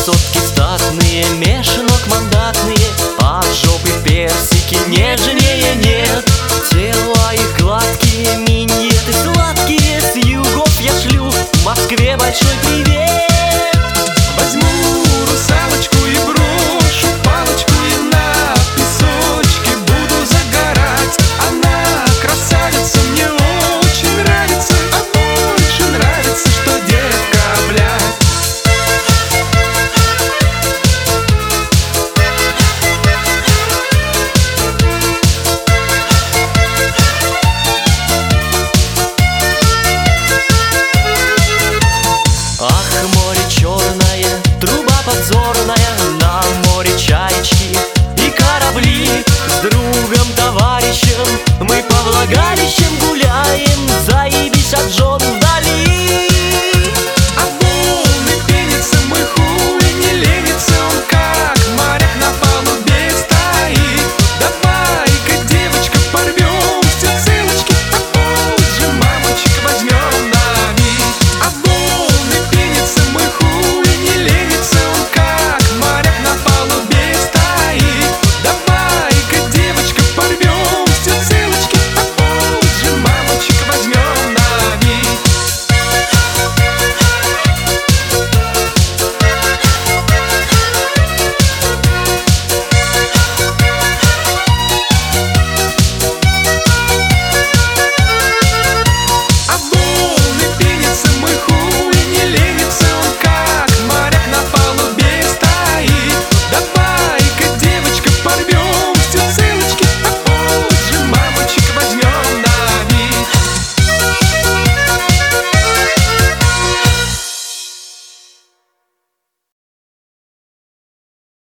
красотки статные, меж ног мандатные, от жопы персики нежнее нет. Тела их гладкие, миньеты сладкие, с югов я шлю в Москве большой привет. Возьму русалочку и брошу палочку, и на песочке буду загорать. Она красавица, мне очень нравится, а больше нравится, что девка, блядь. Ах, море черное, труба подзорная,